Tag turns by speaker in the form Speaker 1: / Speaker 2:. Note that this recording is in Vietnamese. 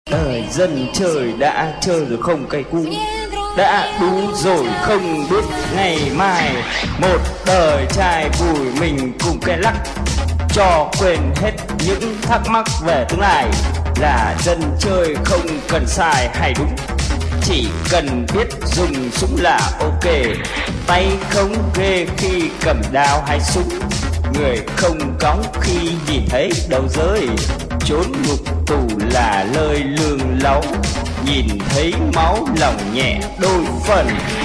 Speaker 1: Đời dân chơi đã chơi rồi không cay cú, đã đủ rồi không biết ngày mai. Một đời trai vui mình cùng cái lắc, cho quên hết những thắc mắc về tương lai. Là dân chơi không cần sai hay đúng, chỉ cần biết dùng súng là ok. Tay không ghê khi cầm đao hay súng, người không cõng khi nhìn thấy đầu rơi. Trốn ngục tù là lời lương láo, nhìn thấy máu lòng nhẹ đôi phần.